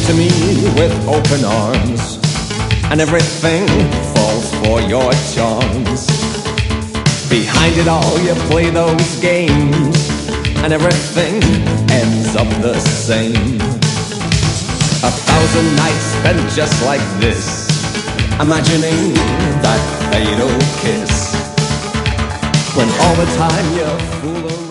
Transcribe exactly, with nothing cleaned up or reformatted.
to me with open arms, and everything falls for your charms. Behind it all you play those games, and everything ends up the same. A thousand nights spent just like this, imagining that fatal kiss, when all the time you fool around.